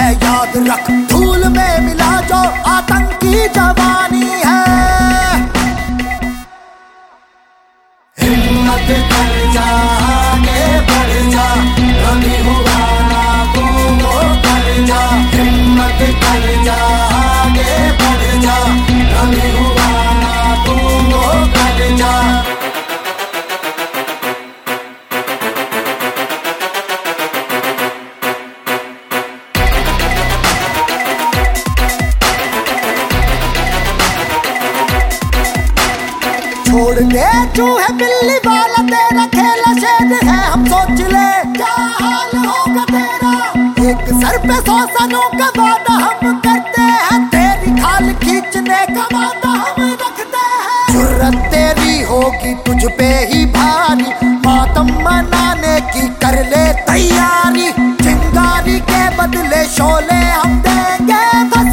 याद रख धूल में मिला जो आतंकी जवानी है। हिम्मत कर जा आगे बढ़ जा, कभी हुआ ना तू वो कर जा। हिम्मत कर जा आगे बढ़ जा, कभी हुआ ना तू वो कर जा। छोड़ दे चूहे बिल्ली वाला तेरा खेल शेर है, हम सोच ले क्या हाल होगा तेरा। एक सर पे 100 सनों का वादा हम करते हैं, तेरी खाल खींचने का वादा हम रखते हैं। जुर्रत तेरी होगी तुझ पे ही भारी, मातम मनाने की कर ले तैयारी। चिंगारी के बदले शोले हम देंगे।